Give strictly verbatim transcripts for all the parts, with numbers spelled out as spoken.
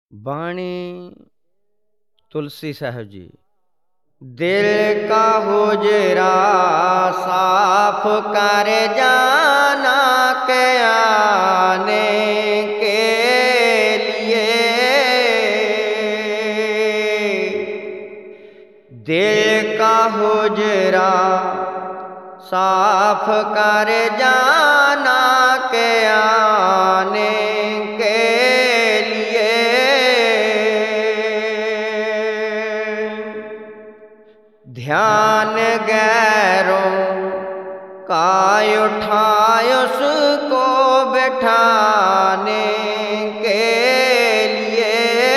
बाणी तुलसी साहब जी। दिल का हुजरा साफ कर जाना के आने के लिए, दिल का हुजरा साफ कर जाना के आने के लिए। ध्यान गैरों का उठाए उसको बैठाने के लिए,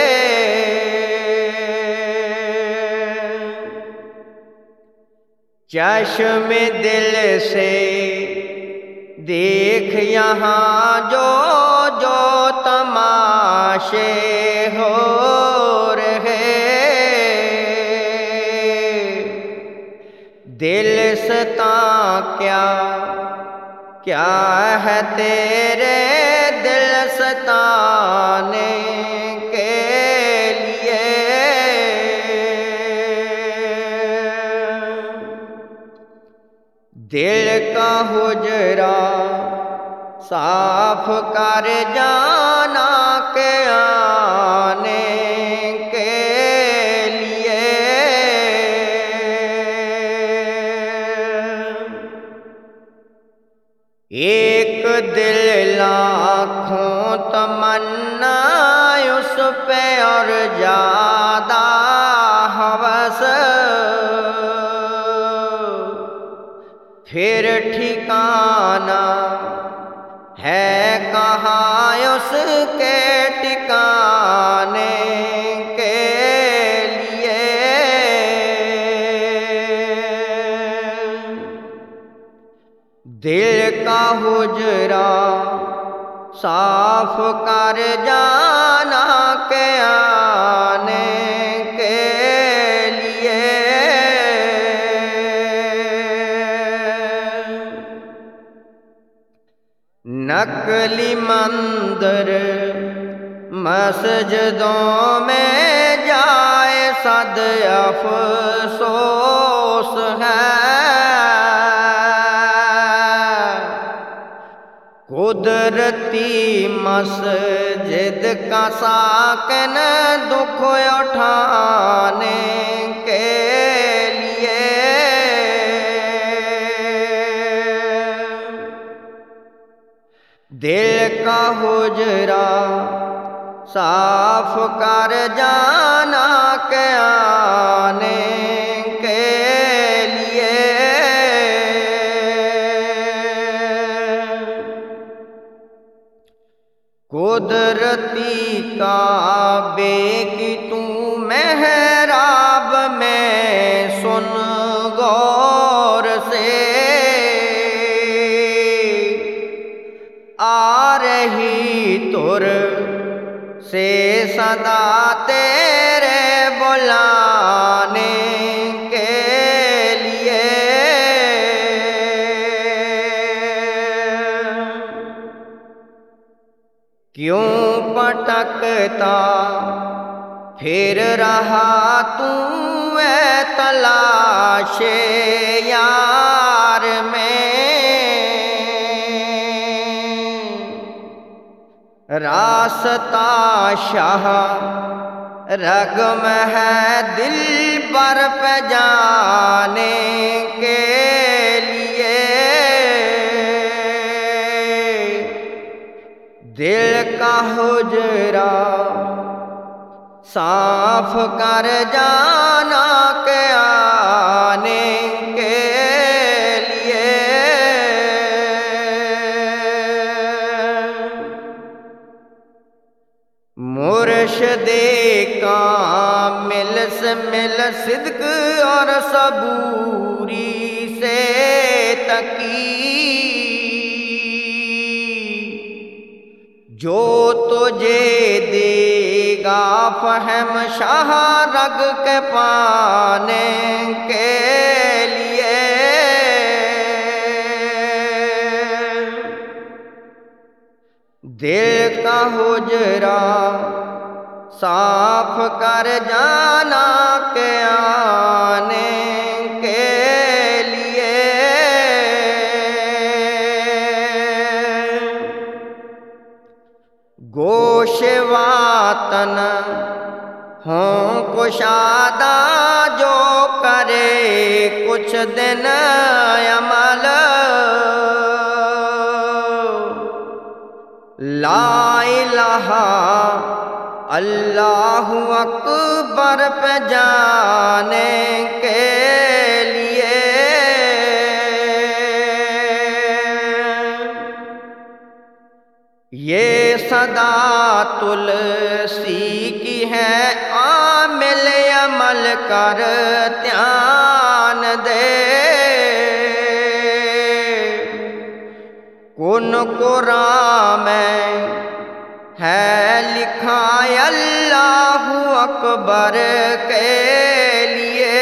चश्मे दिल से देख यहाँ जो जो तमाशे हो रहे, दिल सता क्या क्या है तेरे दिल सताने के लिए। दिल का हुजरा साफ कर जाना के आने के लिए। एक दिल लाखों तमन्ना उस पे और ज्यादा हवस, फिर ठिकाना है कहाँ उसके ठिकाने के लिए। दिल का हुजरा साफ कर जाना के आने के लिए। नकली मंदिर मस्जिदों में जाए सद अफसोस है, कुदरती मस्जिद का साकिन दुख उठाने के लिए। दिल का हुजरा साफ कर जाना के आने के लिए। कुदरती काबे की तू मेहराब में सुन गौर से, आ रही तुर से सदा तेरे बुलाने के लिए। क्यों पटकता फिर रहा तू ऐ तलाशे यार में, रास्ता शाह रगम है दिल पर पे जाने के लिए। दिल का हुजरा साफ कर जाना के आने के लिए। मुर्शदे कामिल से मिल सिद्क और सबूरी से तकी, जो तुझे देगा फहम शाह रग के पाने के लिए। दिल का हुजरा صاف کر جانا کے آنے کے لیے گوش وطن ہوں کشادہ جو کرے کچھ دن عمل لا الہ اللہ اکبر پہ جانے کے لیے یہ صدا تلسی کی ہے عامل عمل کر دھیان دے کن قرآن میں ہے لکھا اللہ اکبر کے لیے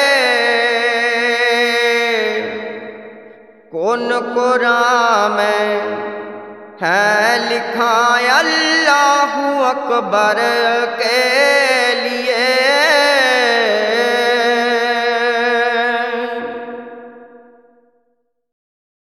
کن قرآن میں ہے لکھا اللہ اکبر کے